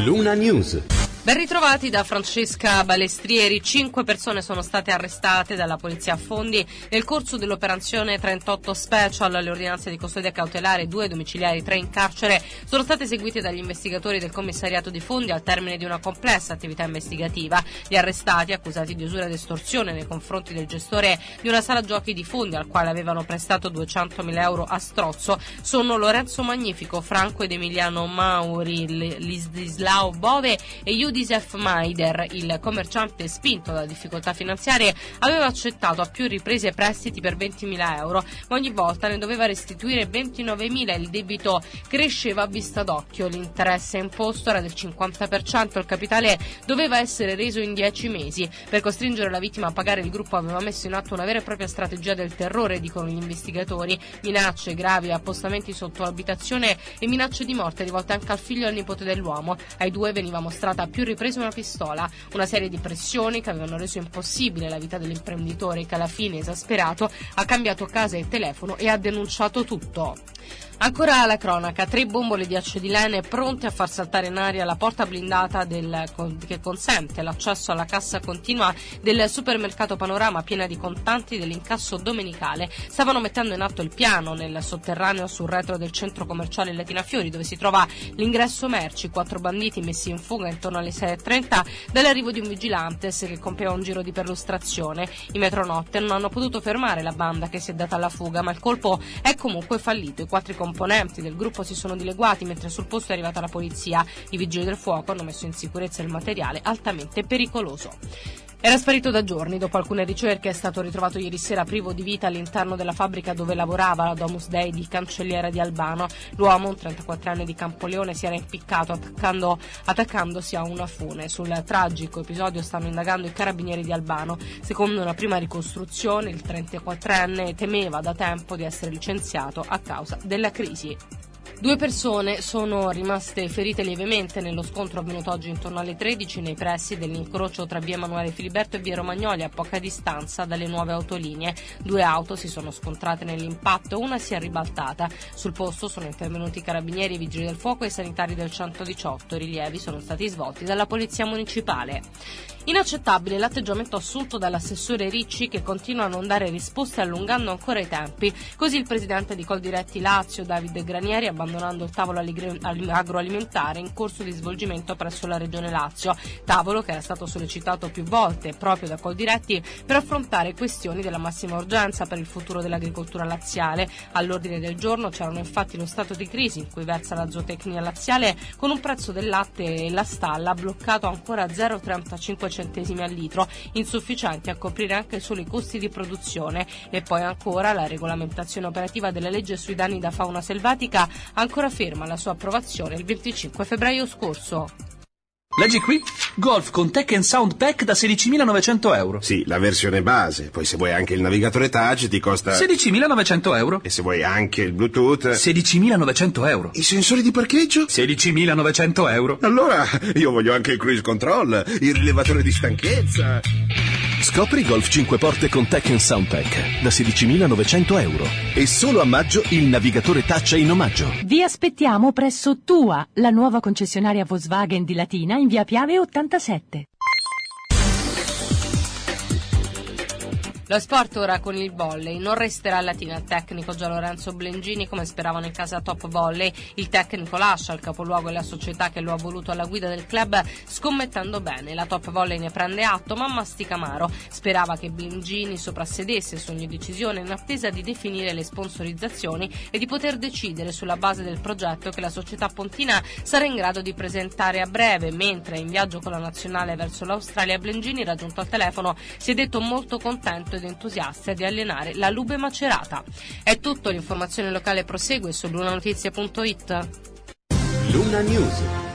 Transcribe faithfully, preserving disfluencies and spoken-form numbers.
Luna News. Ben ritrovati da Francesca Balestrieri. Cinque persone sono state arrestate dalla polizia a Fondi nel corso dell'operazione trentotto Special. Le ordinanze di custodia cautelare, due domiciliari, tre in carcere, sono state eseguite dagli investigatori del commissariato di Fondi al termine di una complessa attività investigativa. Gli arrestati, accusati di usura ed estorsione nei confronti del gestore di una sala giochi di Fondi al quale avevano prestato duecentomila euro a strozzo, sono Lorenzo Magnifico, Franco ed Emiliano Mauri, Ladislao Bove e Yudi Joseph Maider. Il commerciante, spinto da difficoltà finanziarie, aveva accettato a più riprese prestiti per ventimila euro, ma ogni volta ne doveva restituire ventinovemila e il debito cresceva a vista d'occhio. L'interesse imposto era del cinquanta per cento, il capitale doveva essere reso in dieci mesi. Per costringere la vittima a pagare, il gruppo aveva messo in atto una vera e propria strategia del terrore, dicono gli investigatori. Minacce gravi, appostamenti sotto abitazione e minacce di morte rivolte anche al figlio e al nipote dell'uomo. Ai due veniva mostrata a più ripreso una pistola, una serie di pressioni che avevano reso impossibile la vita dell'imprenditore, che alla fine, esasperato, ha cambiato casa e telefono e ha denunciato tutto. Ancora la cronaca, tre bombole di acetylene pronte a far saltare in aria la porta blindata del, che consente l'accesso alla cassa continua del supermercato Panorama, piena di contanti dell'incasso domenicale. Stavano mettendo in atto il piano nel sotterraneo sul retro del centro commerciale Latina Fiori, dove si trova l'ingresso merci. Quattro banditi messi in fuga intorno alle sei e trenta dall'arrivo di un vigilantes che compieva un giro di perlustrazione. I metronotte non hanno potuto fermare la banda che si è data alla fuga, ma il colpo è comunque fallito. I quattro componenti del gruppo si sono dileguati mentre sul posto è arrivata la polizia. I vigili del fuoco hanno messo in sicurezza il materiale altamente pericoloso. Era sparito da giorni. Dopo alcune ricerche è stato ritrovato ieri sera privo di vita all'interno della fabbrica dove lavorava, la Domus Dei di Cancelliera di Albano. L'uomo, un trentaquattro anni di Campoleone, si era impiccato attaccando, attaccandosi a una fune. Sul tragico episodio stanno indagando i carabinieri di Albano. Secondo una prima ricostruzione, il trentaquattrenne temeva da tempo di essere licenziato a causa della crisi. Due persone sono rimaste ferite lievemente nello scontro avvenuto oggi intorno alle tredici nei pressi dell'incrocio tra via Emanuele Filiberto e via Romagnoli, a poca distanza dalle nuove autolinee. Due auto si sono scontrate nell'impatto, una si è ribaltata. Sul posto sono intervenuti i carabinieri, i vigili del fuoco e i sanitari del centodiciotto. I rilievi sono stati svolti dalla polizia municipale. Inaccettabile l'atteggiamento assunto dall'assessore Ricci, che continua a non dare risposte allungando ancora i tempi. Così il presidente di Coldiretti Lazio, Davide Granieri, abbandonando il tavolo agroalimentare in corso di svolgimento presso la Regione Lazio, tavolo che era stato sollecitato più volte proprio da Coldiretti per affrontare questioni della massima urgenza per il futuro dell'agricoltura laziale. All'ordine del giorno c'erano infatti lo stato di crisi in cui versa la zootecnia laziale, con un prezzo del latte e la stalla bloccato ancora a zero virgola trentacinque centesimi al litro, insufficienti a coprire anche solo i costi di produzione. E poi ancora la regolamentazione operativa della legge sui danni da fauna selvatica, ancora ferma la sua approvazione il venticinque febbraio scorso. Leggi qui, Golf con Tech and Sound Pack da sedicimilanovecento euro. Sì, la versione base. Poi se vuoi anche il navigatore touch ti costa sedicimilanovecento euro. E se vuoi anche il Bluetooth sedicimilanovecento euro. I sensori di parcheggio sedicimilanovecento euro. Allora io voglio anche il cruise control, il rilevatore di stanchezza. Scopri Golf cinque porte con Tech and Sound Pack da sedicimilanovecento euro. E solo a maggio il navigatore touch in omaggio. Vi aspettiamo presso Tua, la nuova concessionaria Volkswagen di Latina, in via Piave ottantasette. Lo sport ora con il volley. Non resterà a Latina il tecnico Gian Lorenzo Blengini come speravano in casa Top Volley. Il tecnico lascia il capoluogo e la società che lo ha voluto alla guida del club scommettendo bene. La Top Volley ne prende atto ma mastica amaro. Sperava che Blengini soprassedesse su ogni decisione in attesa di definire le sponsorizzazioni e di poter decidere sulla base del progetto che la società pontina sarà in grado di presentare a breve. Mentre in viaggio con la nazionale verso l'Australia, Blengini, raggiunto al telefono, si è detto molto contento ed entusiasta di allenare la Lube Macerata. È tutto, l'informazione locale prosegue su lunanotizia punto it. Luna News.